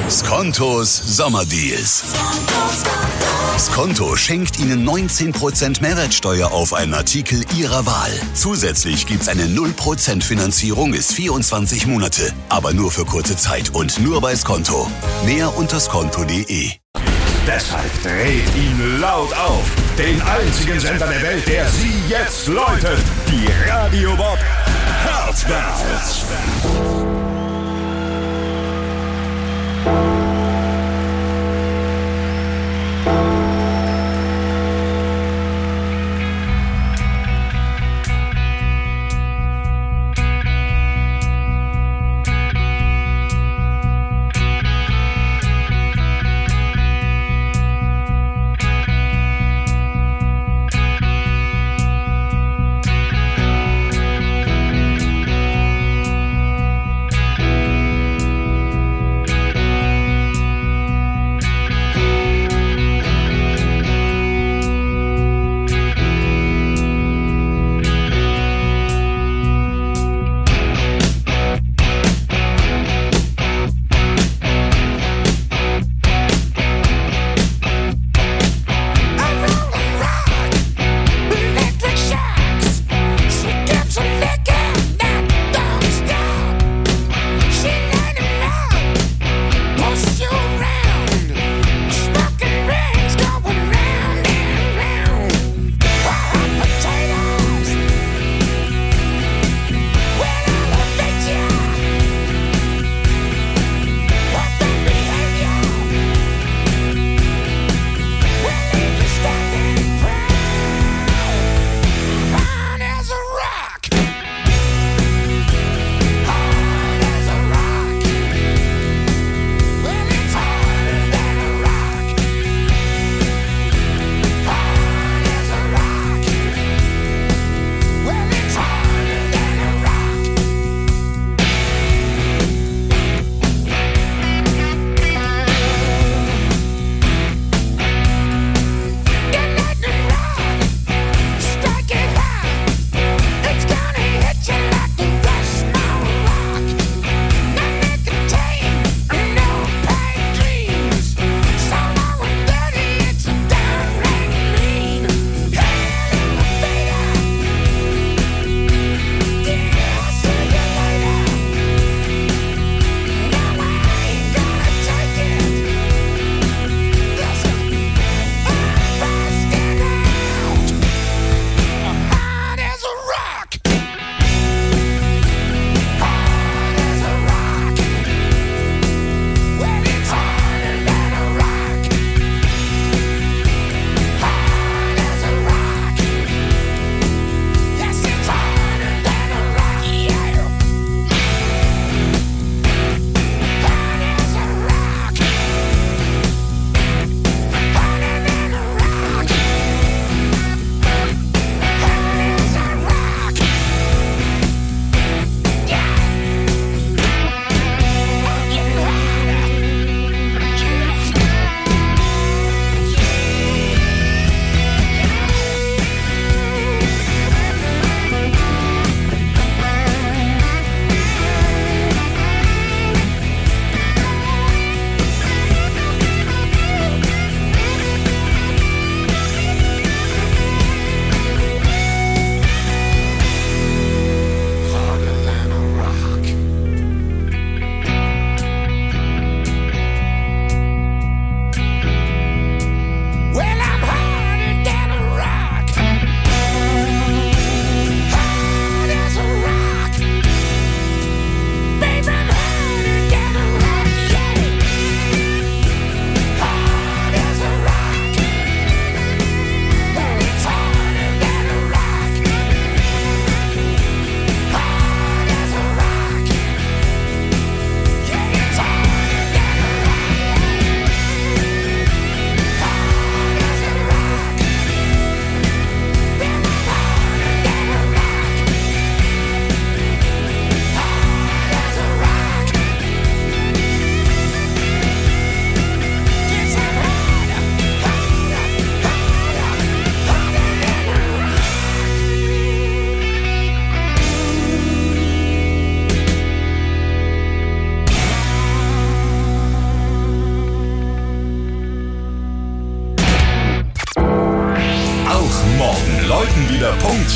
Skontos Sommerdeals. Skonto schenkt Ihnen 19% Mehrwertsteuer auf einen Artikel Ihrer Wahl. Zusätzlich gibt's eine 0% Finanzierung bis 24 Monate. Aber nur für kurze Zeit und nur bei Skonto. Mehr unter skonto.de. Deshalb dreht ihn laut auf. Den einzigen Sender der Welt, der Sie jetzt läutet. Die Radio Bob Herzbells.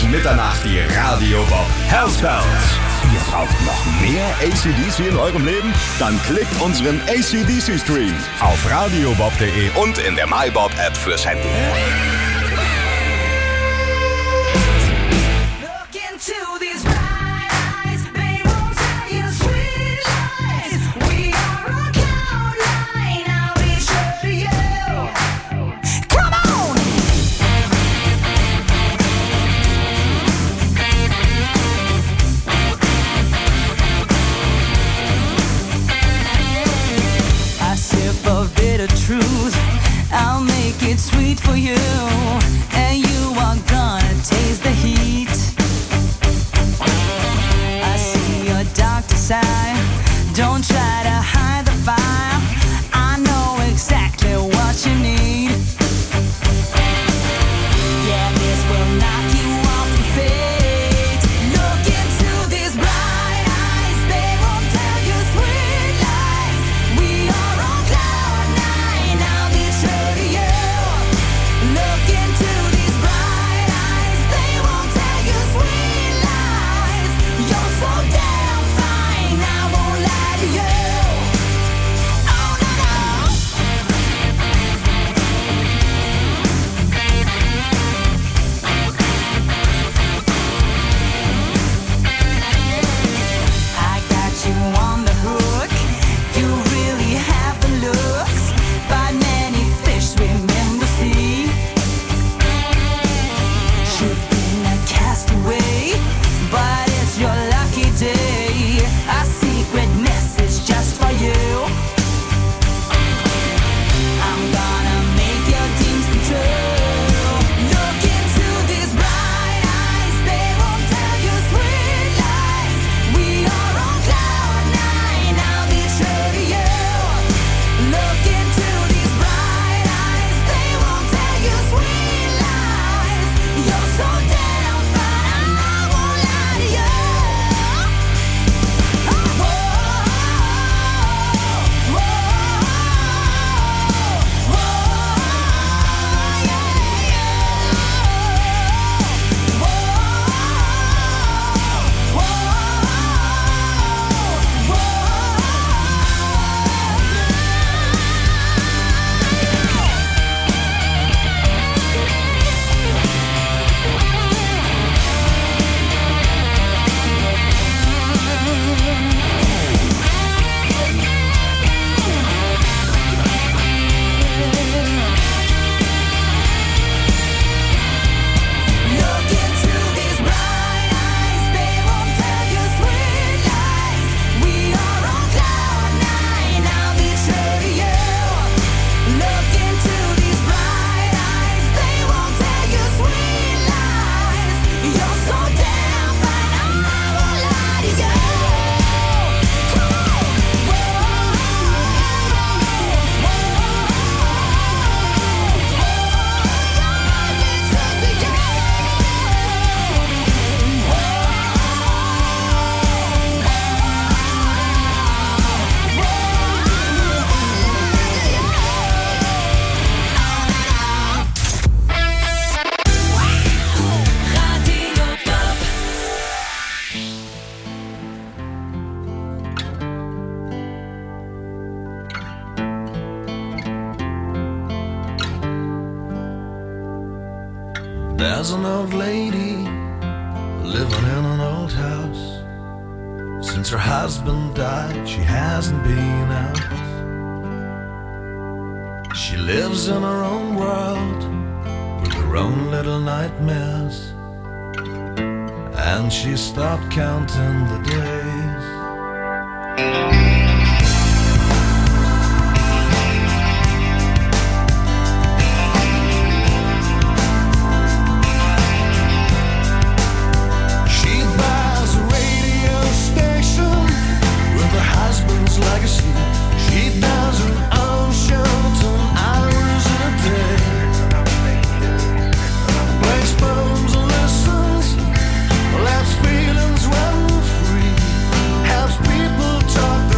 Mitternacht die Radio Bob House Bells. Ihr braucht noch mehr AC/DC in eurem Leben? Dann klickt unseren AC/DC Stream auf radiobob.de und in der MyBob App fürs Handy. Truth, I'll make it sweet for you, and you are gonna taste the heat. I see your darker side, don't try to hide the fire, I know exactly what you need. Yeah, this will knock you off your feet. Look into these bright eyes, they won't tell you sweet lies. We are on cloud nine, I'll be true to you. Look into these bright eyes, they won't tell you sweet lies. You're so damn fine, I won't lie to you. Oh no no. I got you on the hook. You really have the looks, but many fish swim in the sea. You've been a castaway, but it's your lucky day. A secret message just for you. I'm gonna make your dreams come true. Look into these bright eyes, they won't tell you sweet lies. We are on cloud nine, I'll be true to you. Look into these bright eyes, they won't tell you sweet lies. You're so damn fine, I won't lie to you. Oh, whoa, whoa, whoa, yeah, yeah. Whoa, Look into these bright eyes, they won't tell you sweet lies. We are on cloud nine, I'll be true to you. Look into these bright eyes, they won't tell you sweet lies. You're so damn fine, I won't lie to you. Come on. There's an old lady living in an old house. Since her husband died, she hasn't been out. She lives in her own world with her own little nightmares, and she stopped counting the days. She buys a radio station with her husband's legacy. She does her own show 10 hours a day. Plays poems and listens, lets feelings run free, helps people talk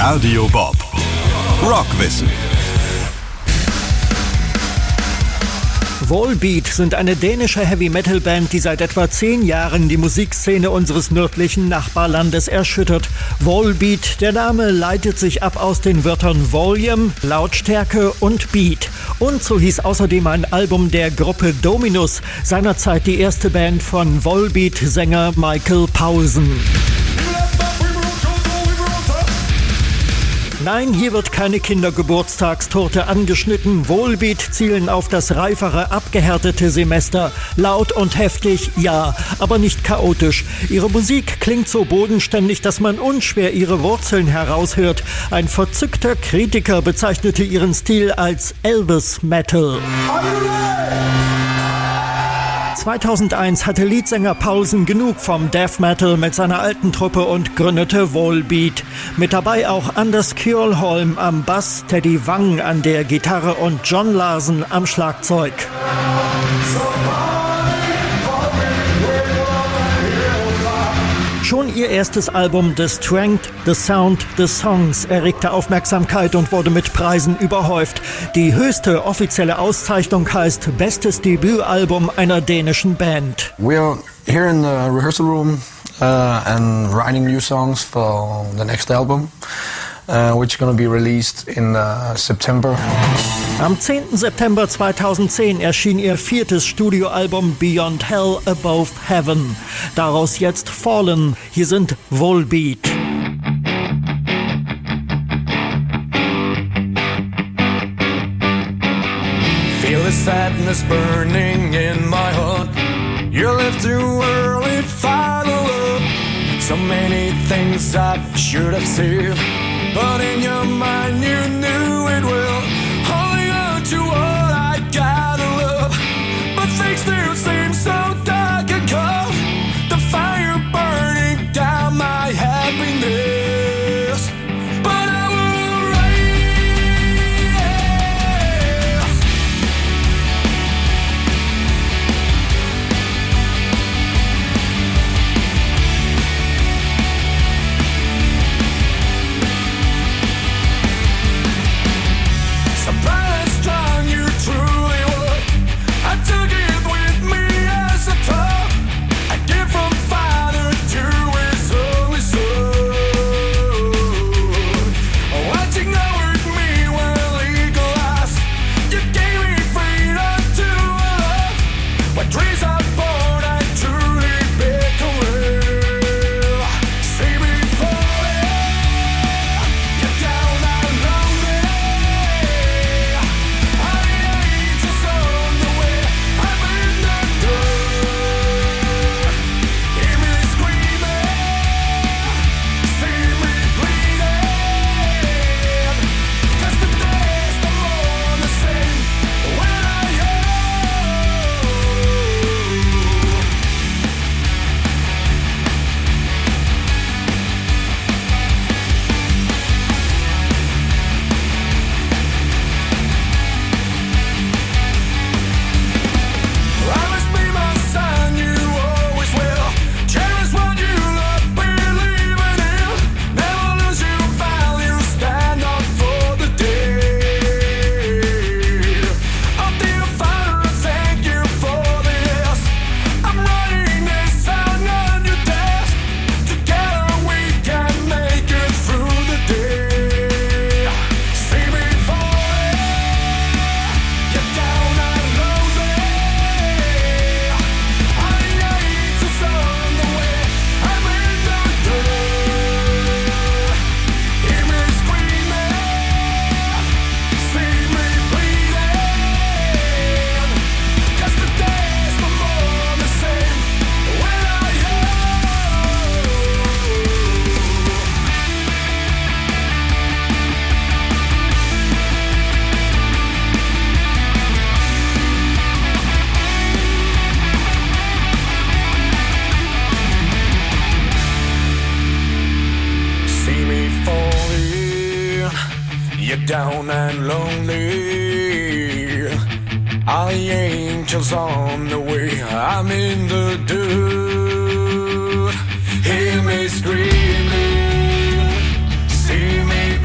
Radio Bob. Rockwissen. Volbeat sind eine dänische Heavy-Metal-Band, die seit etwa 10 Jahren die Musikszene unseres nördlichen Nachbarlandes erschüttert. Volbeat, der Name leitet sich ab aus den Wörtern Volume, Lautstärke und Beat. Und so hieß außerdem ein Album der Gruppe Dominus, seinerzeit die erste Band von Volbeat-Sänger Michael Poulsen. Nein, hier wird keine Kindergeburtstagstorte angeschnitten. Volbeat zielen auf das reifere, abgehärtete Semester. Laut und heftig, ja, aber nicht chaotisch. Ihre Musik klingt so bodenständig, dass man unschwer ihre Wurzeln heraushört. Ein verzückter Kritiker bezeichnete ihren Stil als Elvis Metal. 2001 hatte Leadsänger Poulsen genug vom Death Metal mit seiner alten Truppe und gründete Volbeat. Mit dabei auch Anders Kjølholm am Bass, Teddy Wang an der Gitarre und John Larsen am Schlagzeug. Schon ihr erstes Album The Strength, The Sound, The Songs erregte Aufmerksamkeit und wurde mit Preisen überhäuft. Die höchste offizielle Auszeichnung heißt Bestes Debütalbum einer dänischen Band. We are here in the rehearsal room and writing new songs for the next album, which is going to be released in September. Am 10. September 2010 erschien ihr 4. Studioalbum Beyond Hell, Above Heaven. Daraus jetzt Fallen. Hier sind Volbeat. Feel the sadness burning in my heart. You left too early, final love. So many things I should have said, but in your mind you knew it well. Holding on to what I gotta love, but things still seem so dark and cold. The fire burning down my happiness, but I will rise. Surprised strong you truly were. I took it with me as a taught. A gift from Father to His only Son. Watching over me when legalized, you gave me freedom to love. When dreams are born, I truly become real. See me falling, you're down and lonely. I ain't just on the way, I'm in the dirt. Hear me screaming, see me bleeding. 'Cause the days no more the same when I am. Promise me, my son, you always will. Cherish what you love, believe in it. Never lose your value, stand up for the day. Oh dear Father, thank you for this. I'm writing this song on your desk. Together we can make it through the day. See me falling, you're down and lonely. I ain't just on the way, I'm in the dirt. Hear me screaming, see me bleeding. 'Cause the days no more the same when I am. See me falling, you're down and lonely. All the angels on the way, I'm in the dirt. Hear me screaming, see me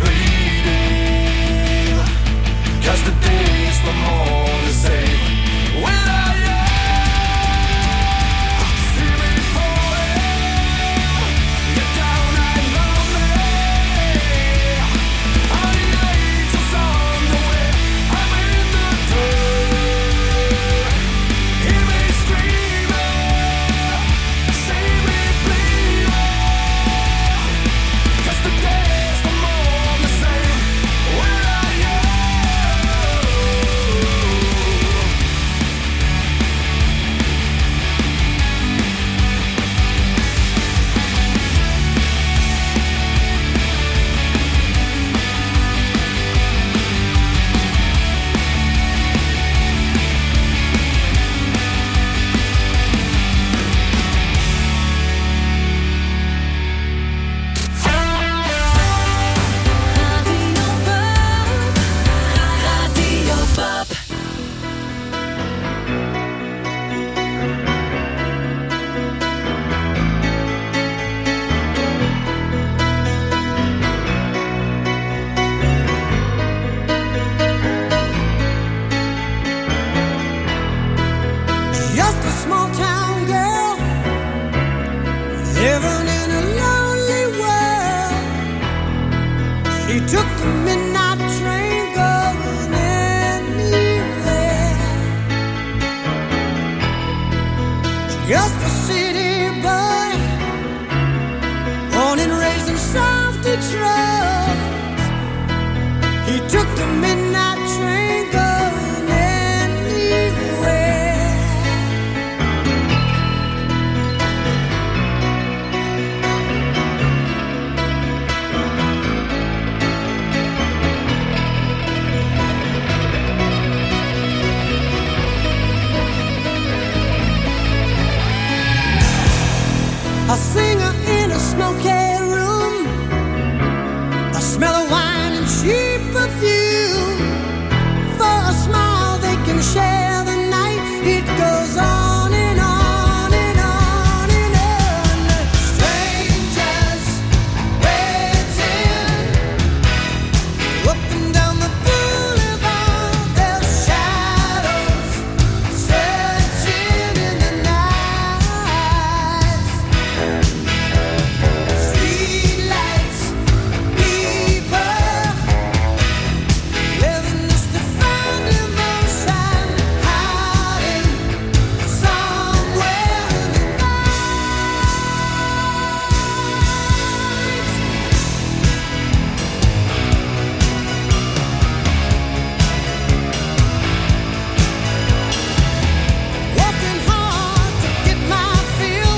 small town girl living in a lonely world. She took the midnight train going anywhere. Just a city boy, born and raised in South Detroit. He took the midnight train going anywhere. A singer in a smoky room, the smell of wine and cheap perfume. For a smile they can share the night. It goes on and on and on and on. Strangers waiting up and down the boulevard. Their shadows searching in the night. Streetlights, people living just to find emotion, hiding somewhere in the working hard to get my fill.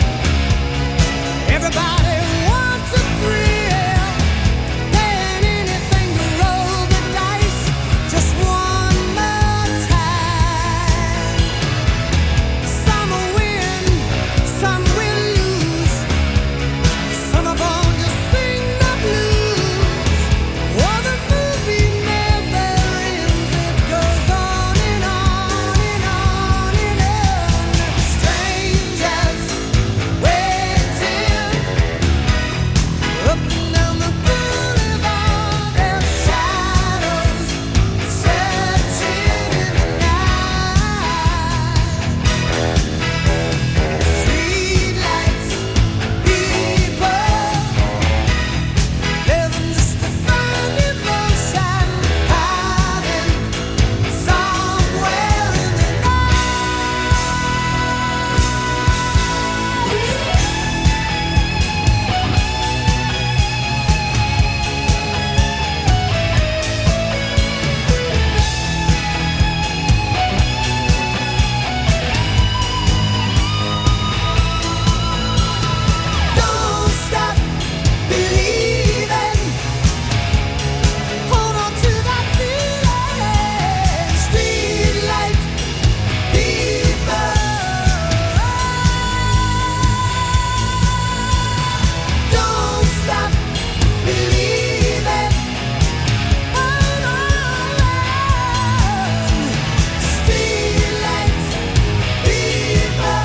Everybody wants a thrill, paying anything to roll the dice just one more time. Some will win, some will lose. Some are born to sing the blues. Oh, the movie never ends. It goes on and on and on and on. Strangers waiting up and down the boulevard. Their shadows searching in the night. Streetlights, people living just to find emotion, hiding somewhere in the Don't stop believing. Hold on to that feeling. Streetlight people. Don't stop believing. Hold on. Streetlight people.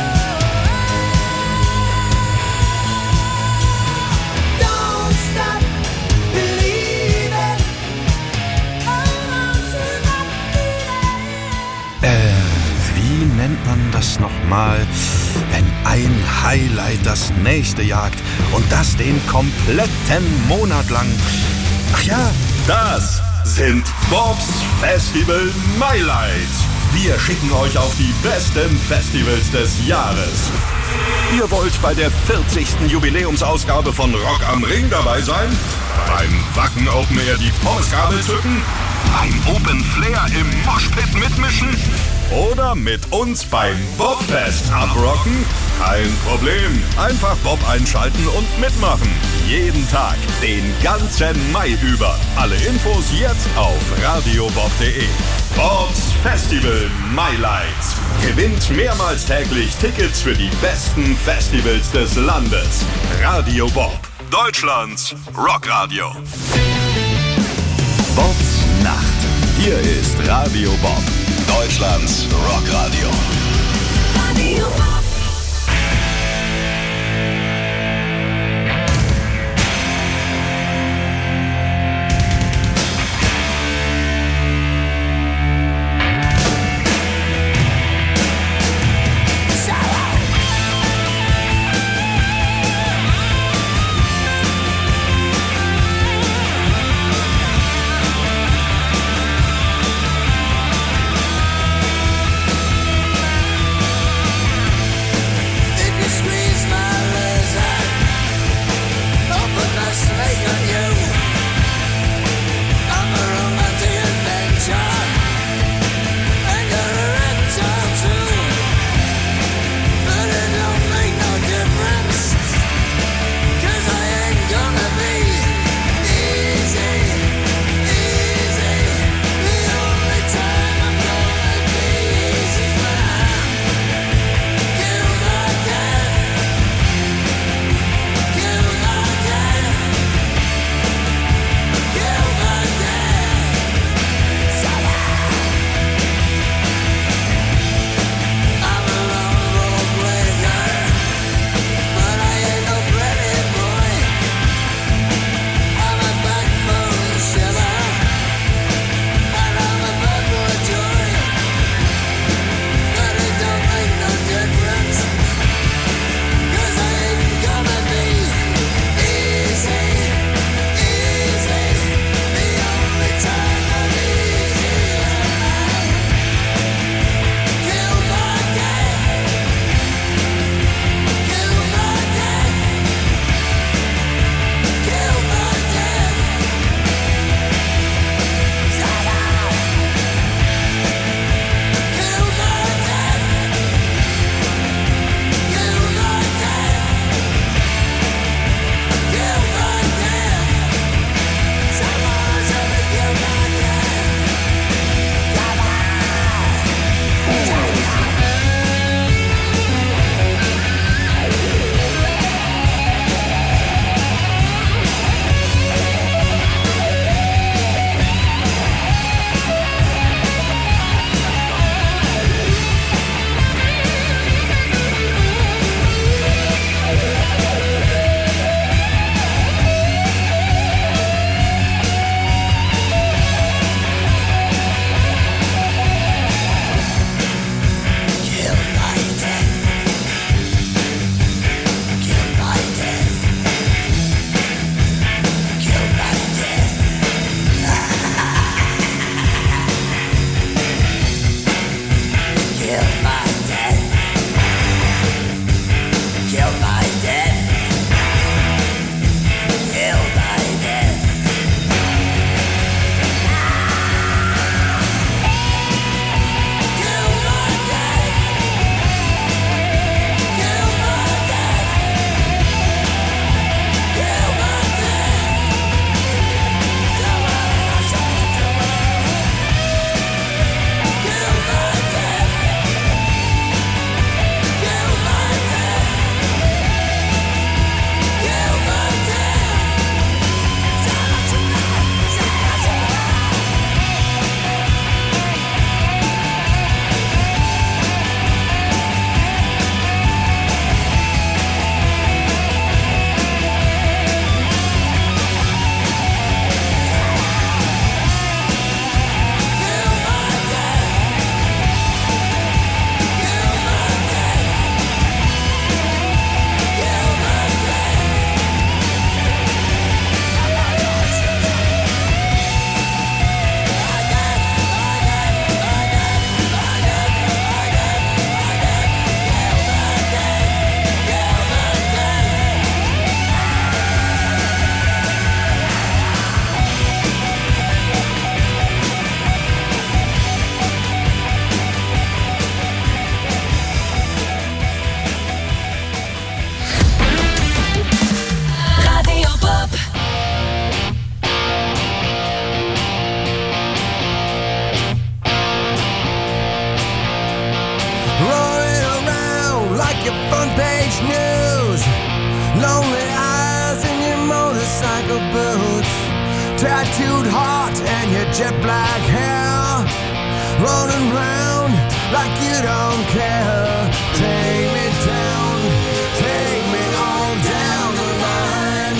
Don't stop believing. Hold on to that feeling. Wie nennt man das nochmal, wenn ein Highlight das nächste jagt und das den kompletten Monat lang? Ach ja, das sind Bobs Festival Highlights. Wir schicken euch auf die besten Festivals des Jahres. Ihr wollt bei der 40. Jubiläumsausgabe von Rock am Ring dabei sein? Beim Wacken Open Air die Pommesgabel zücken? Beim Open Flair im Moshpit mitmischen? Oder mit uns beim Bobfest abrocken? Kein Problem. Einfach Bob einschalten und mitmachen. Jeden Tag, den ganzen Mai über. Alle Infos jetzt auf radiobob.de. Bobs Festival Highlights. Gewinnt mehrmals täglich Tickets für die besten Festivals des Landes. Radio Bob, Deutschlands Rockradio. Bobs Nacht. Hier ist Radio Bob, Deutschlands Rockradio. Radio Bob. front page news. Lonely eyes in your motorcycle boots. Tattooed heart and your jet black hair. Rolling round like you don't care. Take me down, take me all down the line.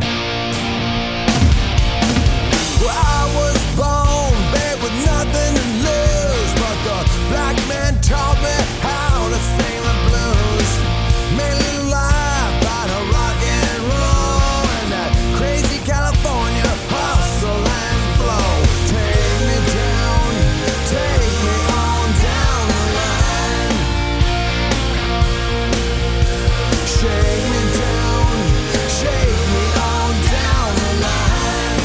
Well, I was born bad with nothing to lose, but the black man taught me how to sing the blues. Made a little life out of rock and roll and that crazy California hustle and flow. Take me down, take me on down the line. Shake me down, shake me on down the line.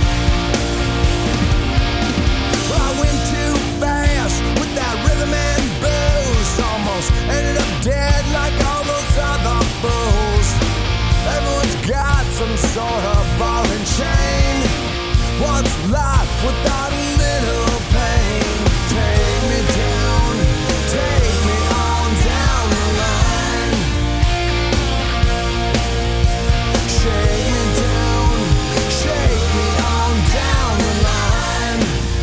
I went too fast with that rhythm and blues. Almost ended up dead like all those other fools. Everyone's got some sort of ball and chain. What's life without a little pain? Take me down, take me on down the line. Shake me down, shake me on down the line.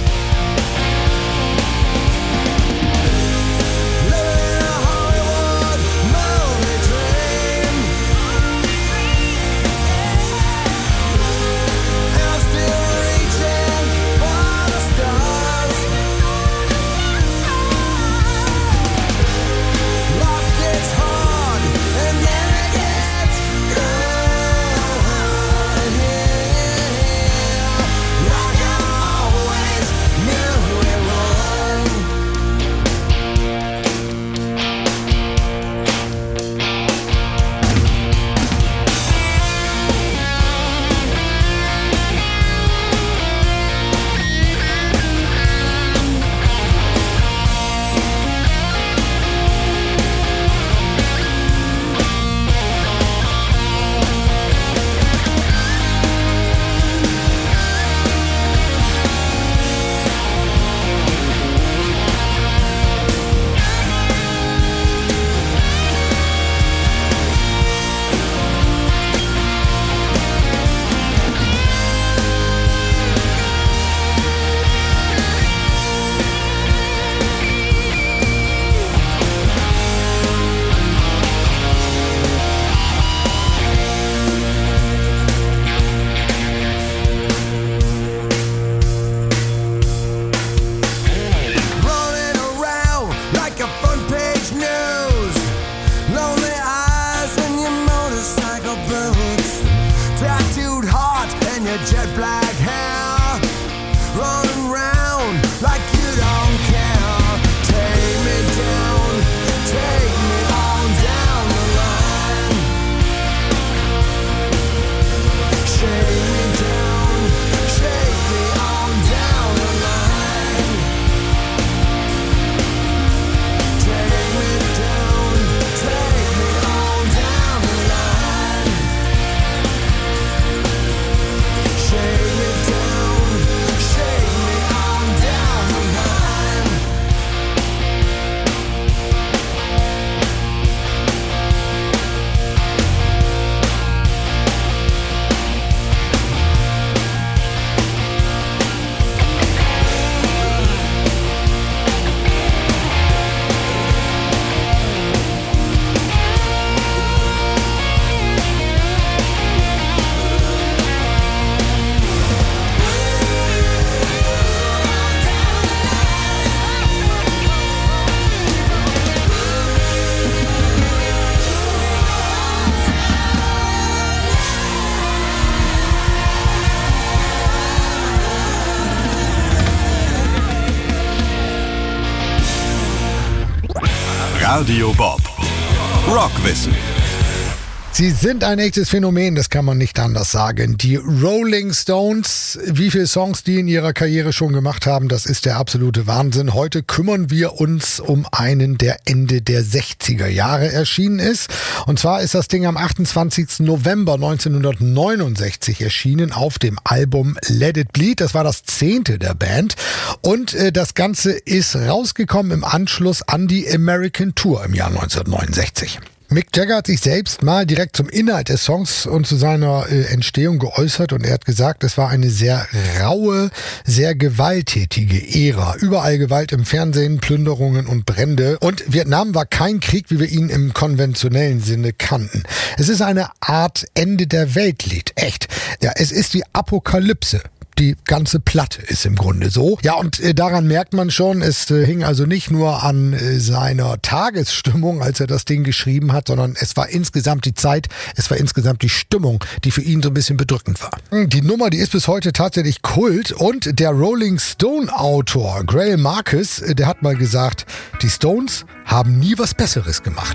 Living in a Hollywood movie dream. And I'm still reaching for the stars. Life gets hard and then it gets good. Like I always knew it would. Running around like a front page news. Lonely eyes in your motorcycle boots. Tattooed heart and your jet black hair. Running round like you don't care. Take me down, take me on down the line. Shake me down, shake me on down the line. Take me down, take me on down the line. Shake me down, shake me on down the line. Radio Bob. Rockwissen. Sie sind ein echtes Phänomen, das kann man nicht anders sagen. Die Rolling Stones, wie viele Songs die in ihrer Karriere schon gemacht haben, das ist der absolute Wahnsinn. Heute kümmern wir uns um einen, der Ende der 60er Jahre erschienen ist. Und zwar ist das Ding am 28. November 1969 erschienen auf dem Album Let It Bleed. Das war das 10. der Band. Und das Ganze ist rausgekommen im Anschluss an die American Tour im Jahr 1969. Mick Jagger hat sich selbst mal direkt zum Inhalt des Songs und zu seiner Entstehung geäußert und er hat gesagt, es war eine sehr raue, sehr gewalttätige Ära. Überall Gewalt im Fernsehen, Plünderungen und Brände. Und Vietnam war kein Krieg, wie wir ihn im konventionellen Sinne kannten. Es ist eine Art Ende der Weltlied. Echt. Ja, es ist die Apokalypse. Die ganze Platte ist im Grunde so. Ja, und daran merkt man schon, es hing also nicht nur an seiner Tagesstimmung, als er das Ding geschrieben hat, sondern es war insgesamt die Zeit, es war insgesamt die Stimmung, die für ihn so ein bisschen bedrückend war. Die Nummer, die ist bis heute tatsächlich Kult und der Rolling Stone Autor Greil Marcus, der hat mal gesagt, die Stones haben nie was Besseres gemacht.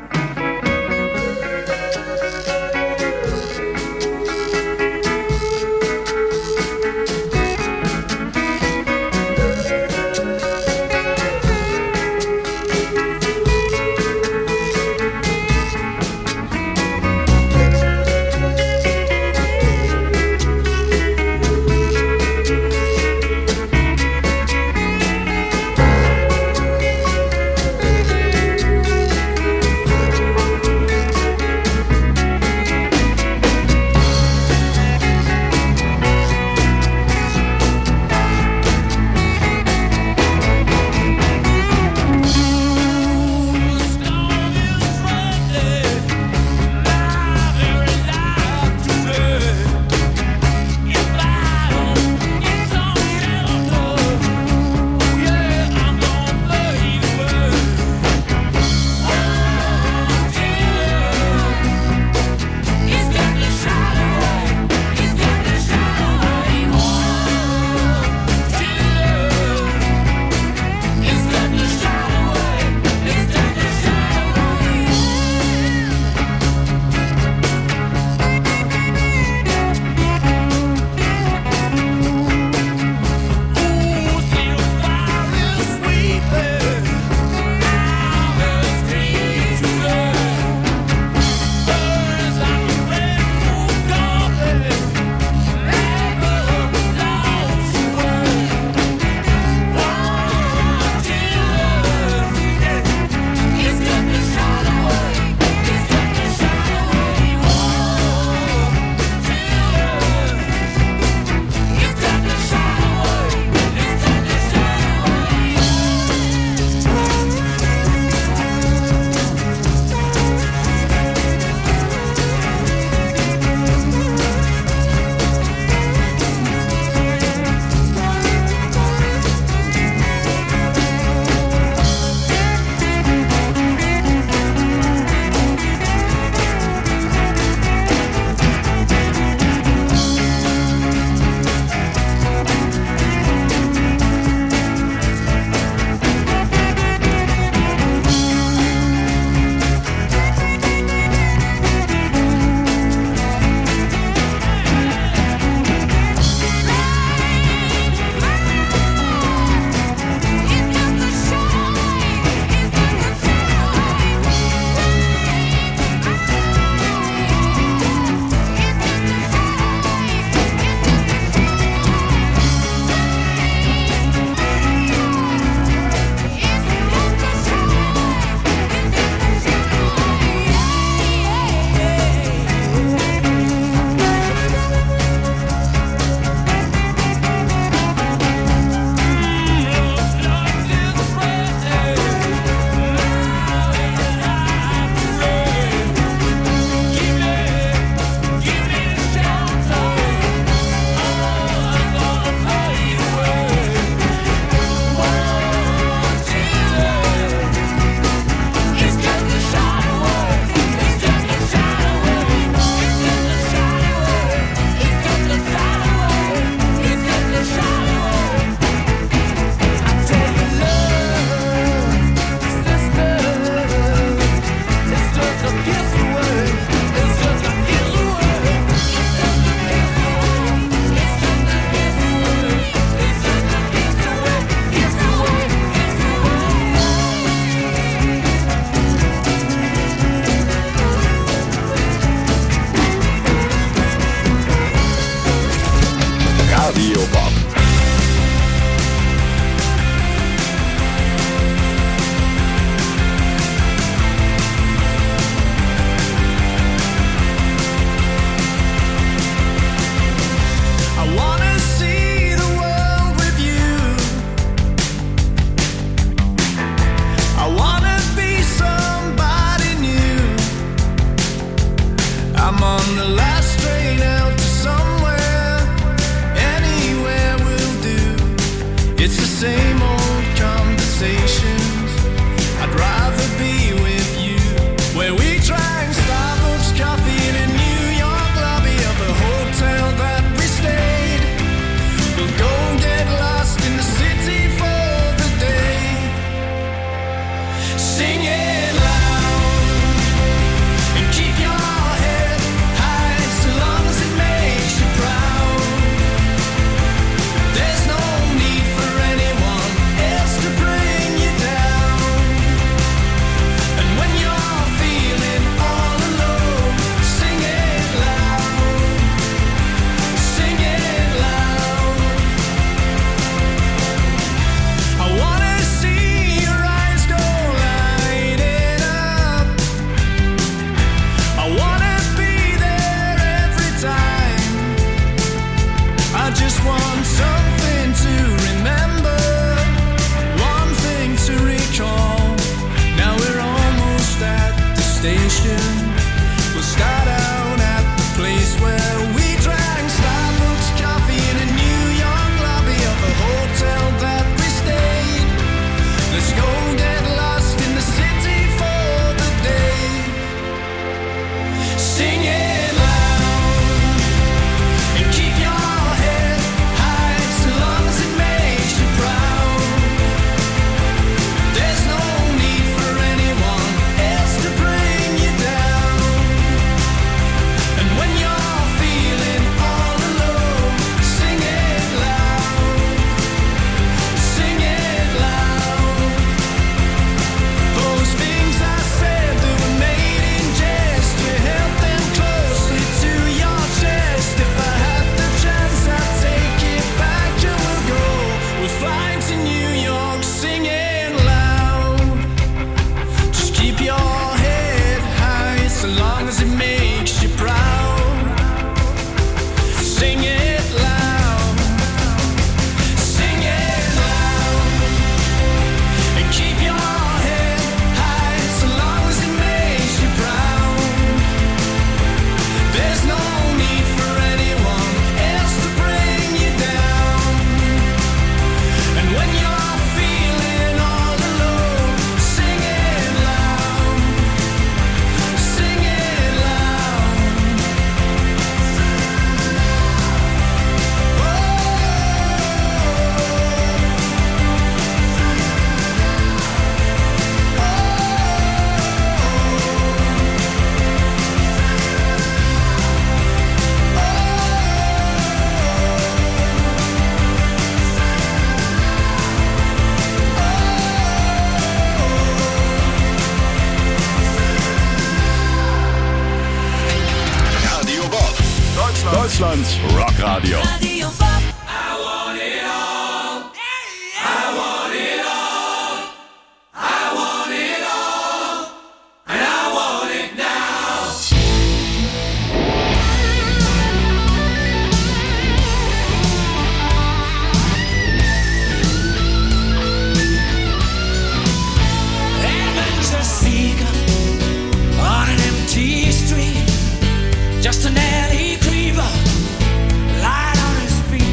station. We'll start out at the place where we drank Starbucks coffee in a New York lobby of a hotel that we stayed. Let's go get lost in the city for the day. Sing it loud and keep your head high so long as it makes you proud. There's no need for anyone else to bring you down. And when you're feeling all alone, sing it loud, sing it loud. Those things I said that were made in jest, you held them closely to your chest. If I had the chance, I'd take it back and we'll go. We'll fly to New York, sing it loud. Just keep your head high so long as it makes you proud. Sing it loud, sing it loud, and keep your head high so long as it makes you proud. There's no need for anyone else to bring you down. And when you're feeling all alone, sing it loud, sing it loud. Radio Bob. Deutschlands Rockradio. Radio Bob. Adventure seeker on an empty street, just an alley creeper, light on his feet.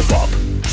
Bob.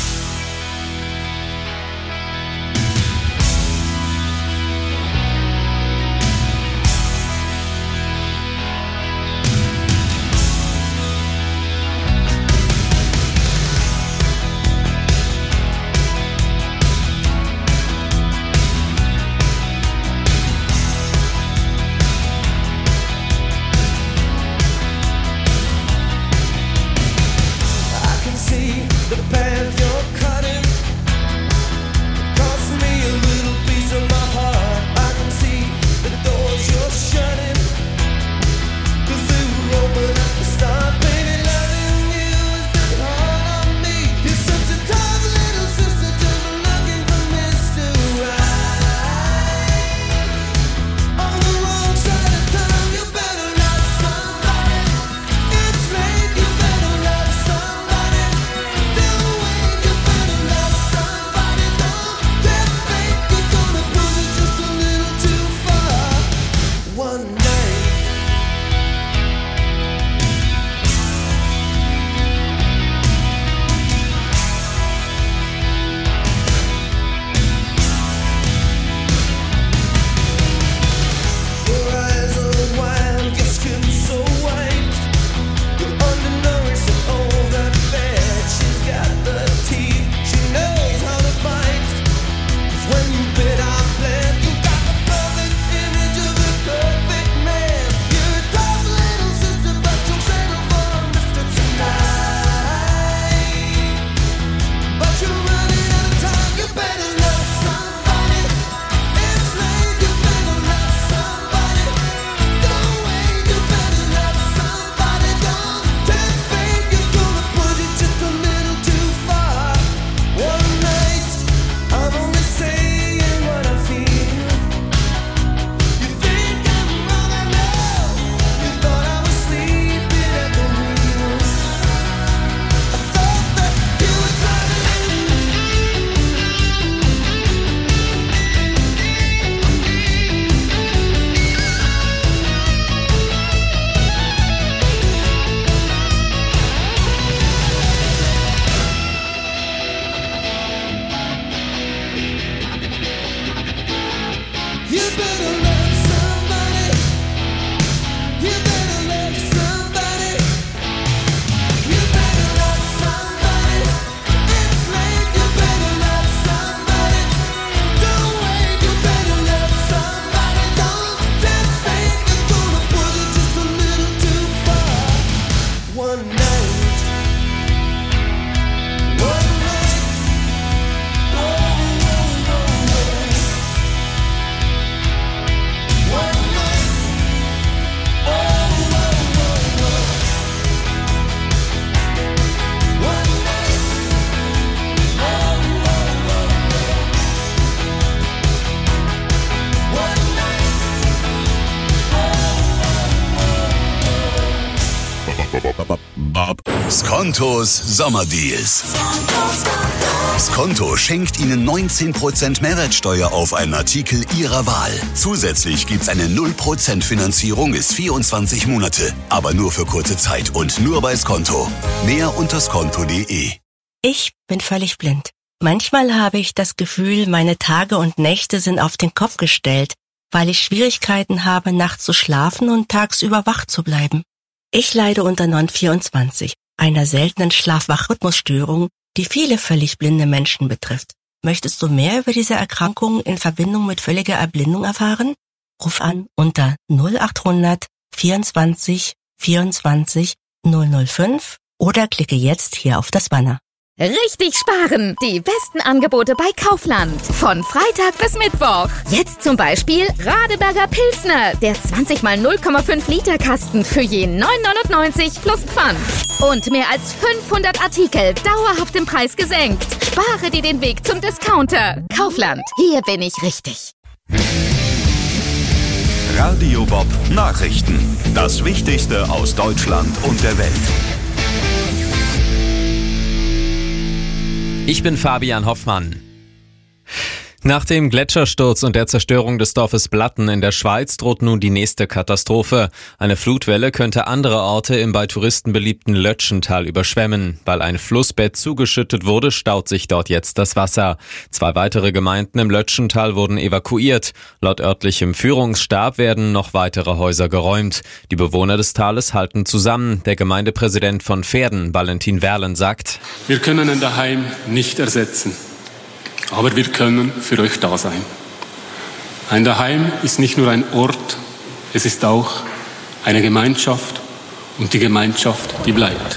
Skontos Sommerdeals. Skonto schenkt Ihnen 19% Mehrwertsteuer auf einen Artikel Ihrer Wahl. Zusätzlich gibt's eine 0% Finanzierung bis 24 Monate. Aber nur für kurze Zeit und nur bei Skonto. Mehr unter skonto.de. Ich bin völlig blind. Manchmal habe ich das Gefühl, meine Tage und Nächte sind auf den Kopf gestellt, weil ich Schwierigkeiten habe, nachts zu schlafen und tagsüber wach zu bleiben. Ich leide unter Non-24, einer seltenen Schlaf-Wach-Rhythmusstörung, die viele völlig blinde Menschen betrifft. Möchtest du mehr über diese Erkrankung in Verbindung mit völliger Erblindung erfahren? Ruf an unter 0800 24 24 005 oder klicke jetzt hier auf das Banner. Richtig sparen! Die besten Angebote bei Kaufland. Von Freitag bis Mittwoch. Jetzt zum Beispiel Radeberger Pilsner. Der 20 x 0,5 Liter Kasten für je 9,99 plus Pfand. Und mehr als 500 Artikel dauerhaft im Preis gesenkt. Spare dir den Weg zum Discounter. Kaufland. Hier bin ich richtig. Radio Bob Nachrichten. Das Wichtigste aus Deutschland und der Welt. Ich bin Fabian Hoffmann. Nach dem Gletschersturz und der Zerstörung des Dorfes Blatten in der Schweiz droht nun die nächste Katastrophe. Eine Flutwelle könnte andere Orte im bei Touristen beliebten Lötschental überschwemmen. Weil ein Flussbett zugeschüttet wurde, staut sich dort jetzt das Wasser. 2 weitere Gemeinden im Lötschental wurden evakuiert. Laut örtlichem Führungsstab werden noch weitere Häuser geräumt. Die Bewohner des Tales halten zusammen. Der Gemeindepräsident von Verden, Valentin Werlen, sagt: Wir können ein Daheim nicht ersetzen. Aber wir können für euch da sein. Ein Daheim ist nicht nur ein Ort, es ist auch eine Gemeinschaft und die Gemeinschaft, die bleibt.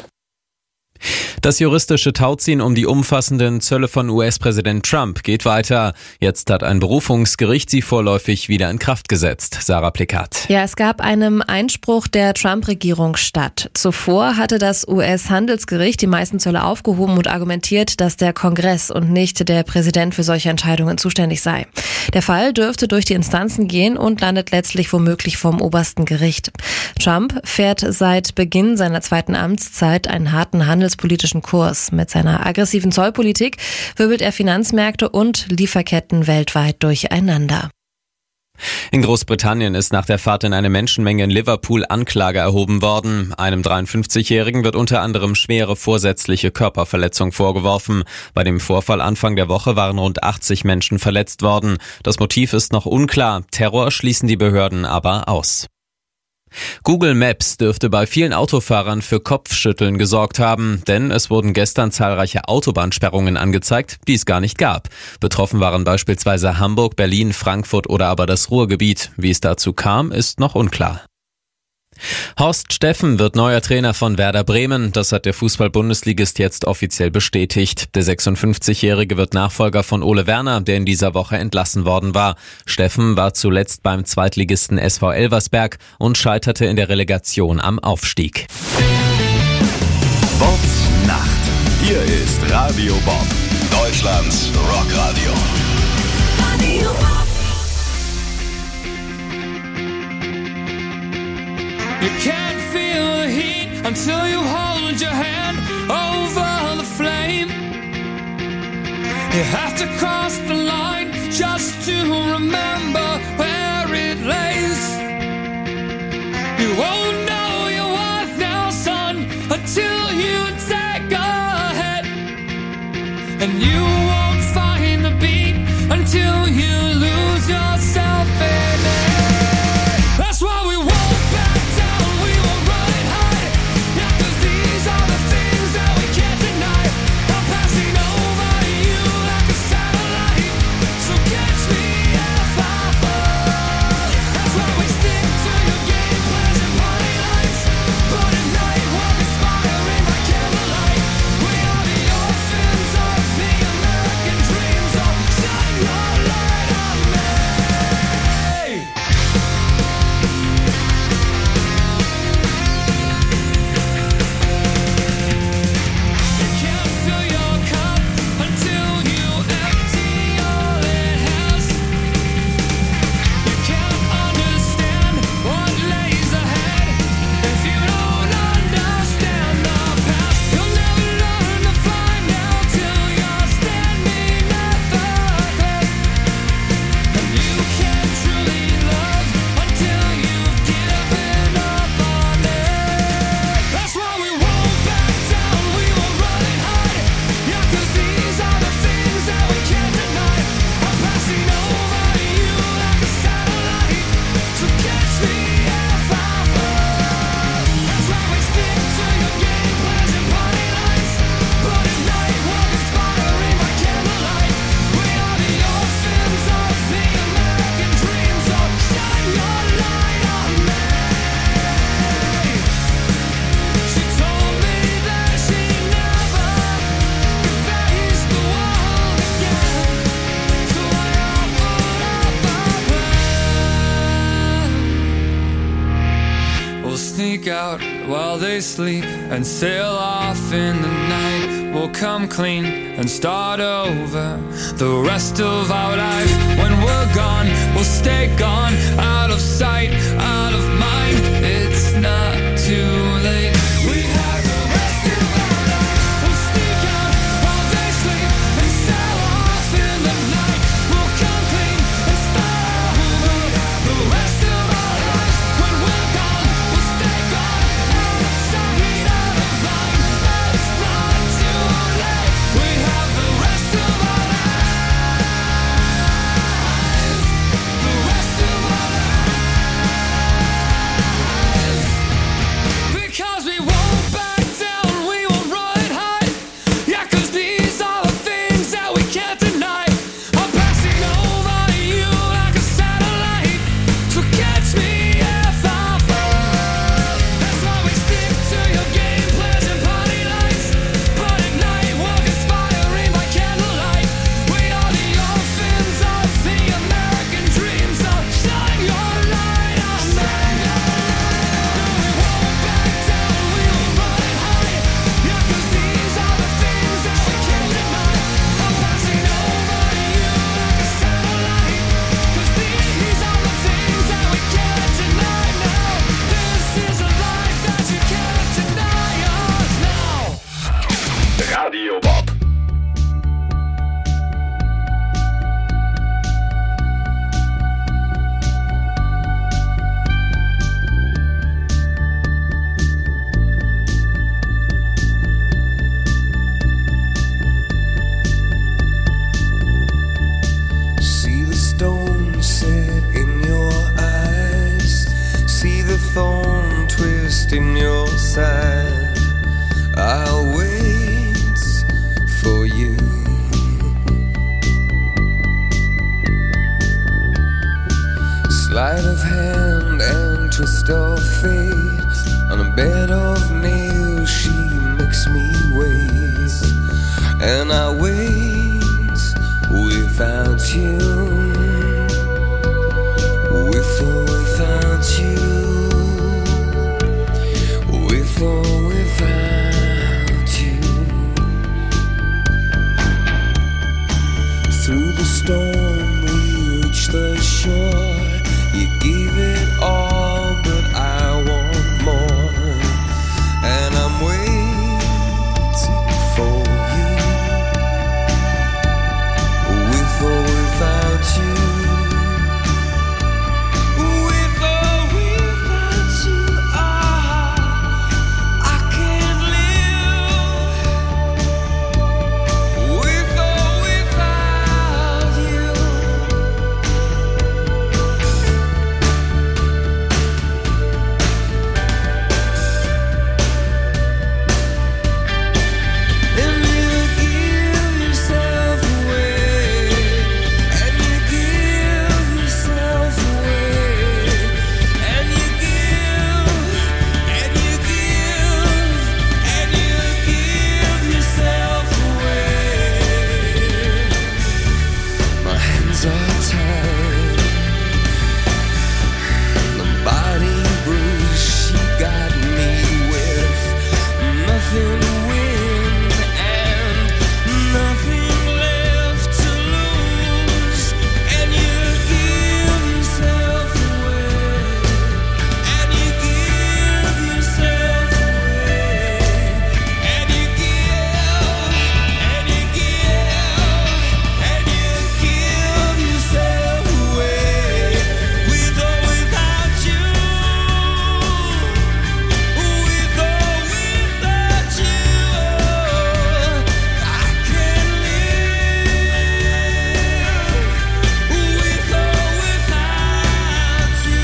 Das juristische Tauziehen um die umfassenden Zölle von US-Präsident Trump geht weiter. Jetzt hat ein Berufungsgericht sie vorläufig wieder in Kraft gesetzt. Sarah Plikat. Ja, es gab einen Einspruch der Trump-Regierung statt. Zuvor hatte das US-Handelsgericht die meisten Zölle aufgehoben und argumentiert, dass der Kongress und nicht der Präsident für solche Entscheidungen zuständig sei. Der Fall dürfte durch die Instanzen gehen und landet letztlich womöglich vom obersten Gericht. Trump fährt seit Beginn seiner 2. Amtszeit einen harten handelspolitischen Kurs. Mit seiner aggressiven Zollpolitik wirbelt er Finanzmärkte und Lieferketten weltweit durcheinander. In Großbritannien ist nach der Fahrt in eine Menschenmenge in Liverpool Anklage erhoben worden. Einem 53-Jährigen wird unter anderem schwere vorsätzliche Körperverletzung vorgeworfen. Bei dem Vorfall Anfang der Woche waren rund 80 Menschen verletzt worden. Das Motiv ist noch unklar. Terror schließen die Behörden aber aus. Google Maps dürfte bei vielen Autofahrern für Kopfschütteln gesorgt haben, denn es wurden gestern zahlreiche Autobahnsperrungen angezeigt, die es gar nicht gab. Betroffen waren beispielsweise Hamburg, Berlin, Frankfurt oder aber das Ruhrgebiet. Wie es dazu kam, ist noch unklar. Horst Steffen wird neuer Trainer von Werder Bremen. Das hat der Fußball-Bundesligist jetzt offiziell bestätigt. Der 56-Jährige wird Nachfolger von Ole Werner, der in dieser Woche entlassen worden war. Steffen war zuletzt beim Zweitligisten SV Elversberg und scheiterte in der Relegation am Aufstieg. Bobs Nacht. Hier ist Radio Bob, Deutschlands Rockradio. Radio Bob. You can't feel the heat until you hold your hand over the flame. You have to cross the line just to remember where it lays. You won't know your worth now, son, until you take a hit. And you won't find the beat until you lose yourself in it. That's why we won't back down, we won't run and hide. Yeah, 'cause these are the things that we can't deny. I'm passing over you like a satellite, so catch me if I fall. That's why we stick to your game plans and party lights. But at night we'll conspire by candlelight. We are the orphans of the American dream, so shine your light on me. You can't fill your cup until you empty all it has. You can't understand what lays ahead if you don't understand the past. You'll never learn to fly now till you're standing at the cliff. And you can't truly love until you've given up on it. That's why we won't back down, we won't run and hide. Yeah, 'cause these are the things that we can't deny. I'm passing over you like a satellite, so catch me if I fall. That's why we stick to your game plans and party lights. But at night we'll conspire by candlelight. We are the orphans of the American dream, so shine your light on me. She told me that she never could face the world again, so I offered up a plan. We'll sneak out while they sleep and sail off in the night. We'll come clean and start over the rest of our life. When we're gone, we'll stay gone, out of sight, out of mind. It's not too late. We have the rest of our life. We'll sneak out while they sleep and sail off in the night. We'll sleight of hand and twist of fate. On a bed of nails she makes me wait, and I wait without you, with or without you, with or without you. Through the storm we reach the shore. You gave it all, but I want more, and I'm waiting for you, with or without you, with or without you. I can't live with or without you. And you give yourself away, and you give yourself away, and you give, and you give, and you give yourself away. My hands are tied, the body bruised. She got me with nothing to win and nothing left to lose. And you give yourself away, and you give yourself away, and you give, and you give, and you give yourself away, with or without you, with or without you. I can't live with or without you.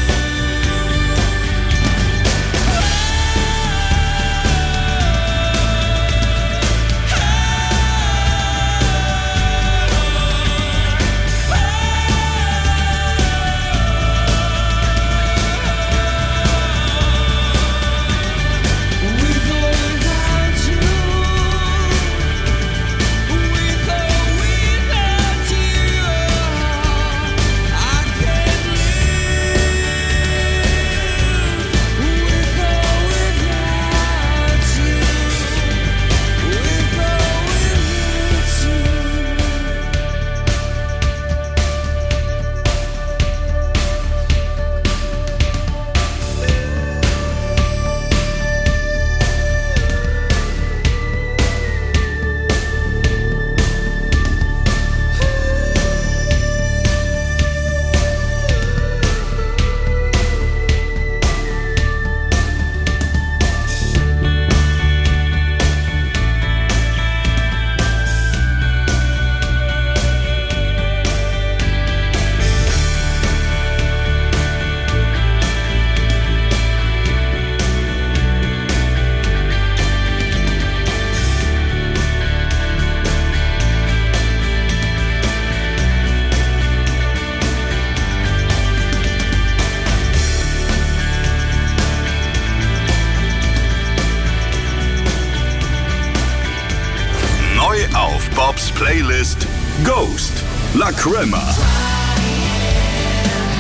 With or without you, with or without you, I can't live with or without you, with or Neu auf Bobs Playlist Ghost, La Crema.